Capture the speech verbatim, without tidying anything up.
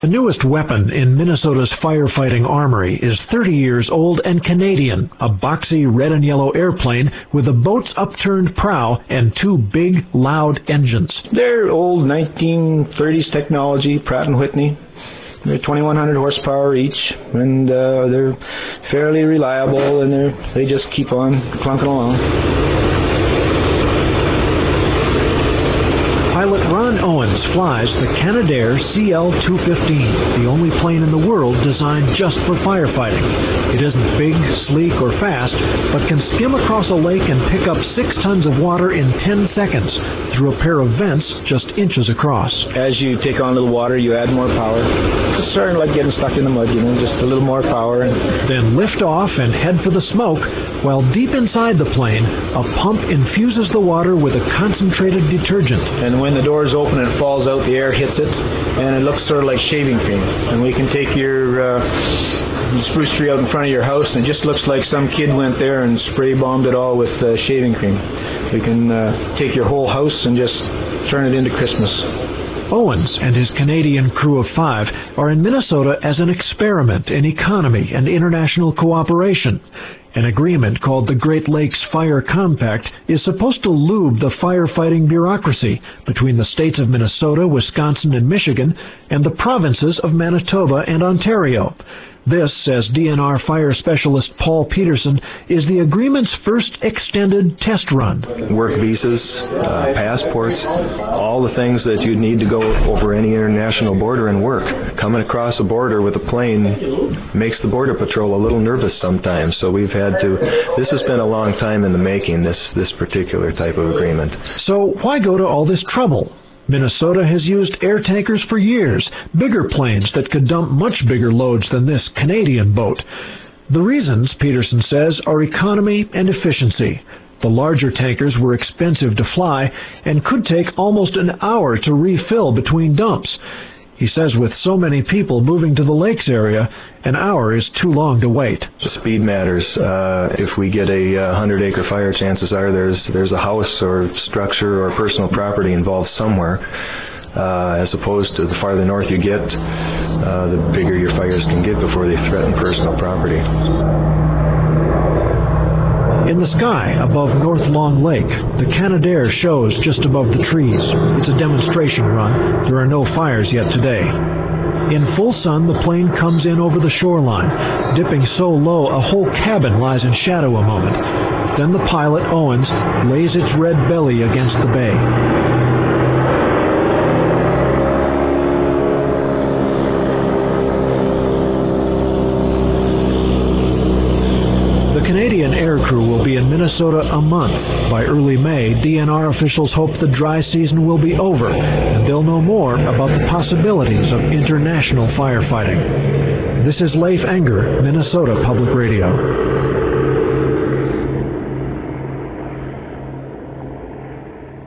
The newest weapon in Minnesota's firefighting armory is thirty years old and Canadian, a boxy red and yellow airplane with a boat's upturned prow and two big, loud engines. They're old nineteen thirties technology, Pratt and Whitney. They're twenty-one hundred horsepower each, and uh, they're fairly reliable, and they're, they just keep on clunking along. Pilot Ron Owens flies the Canadair C L two fifteen, the only plane in the world designed just for firefighting. It isn't big, sleek, or fast, but can skim across a lake and pick up six tons of water in ten seconds through a pair of vents just inches across. As you take on a little water, you add more power. It's sort of like getting stuck in the mud, you know, just a little more power. Then lift off and head for the smoke, while deep inside the plane, a pump infuses the water with a concentrated detergent. And when the doors open and it falls out, the air hits it, and it looks sort of like shaving cream. And we can take your uh, spruce tree out in front of your house, and it just looks like some kid went there and spray bombed it all with uh, shaving cream. We can uh, take your whole house and just turn it into Christmas. Owens and his Canadian crew of five are in Minnesota as an experiment in economy and international cooperation. An agreement called the Great Lakes Fire Compact is supposed to lube the firefighting bureaucracy between the states of Minnesota, Wisconsin, and Michigan, and the provinces of Manitoba and Ontario. This, says D N R fire specialist Paul Peterson, is the agreement's first extended test run. Work visas, uh, passports, all the things that you'd need to go over any international border and work. Coming across a border with a plane makes the Border Patrol a little nervous sometimes, so we've had to, this has been a long time in the making, this, this particular type of agreement. So why go to all this trouble? Minnesota has used air tankers for years, bigger planes that could dump much bigger loads than this Canadian boat. The reasons, Peterson says, are economy and efficiency. The larger tankers were expensive to fly and could take almost an hour to refill between dumps. He says with so many people moving to the lakes area, an hour is too long to wait. Speed matters. Uh, if we get a uh, hundred acre fire, chances are there's there's a house or structure or personal property involved somewhere. Uh, as opposed to the farther north you get, uh, the bigger your fires can get before they threaten personal property. In the sky above North Long Lake, the Canadair shows just above the trees. It's a demonstration run. There are no fires yet today. In full sun, the plane comes in over the shoreline, dipping so low a whole cabin lies in shadow a moment. Then the pilot, Owens, lays its red belly against the bay. The Canadian aircrew will be in Minnesota a month. By early May, D N R officials hope the dry season will be over, and they'll know more about the possibilities of international firefighting. This is Leif Enger, Minnesota Public Radio.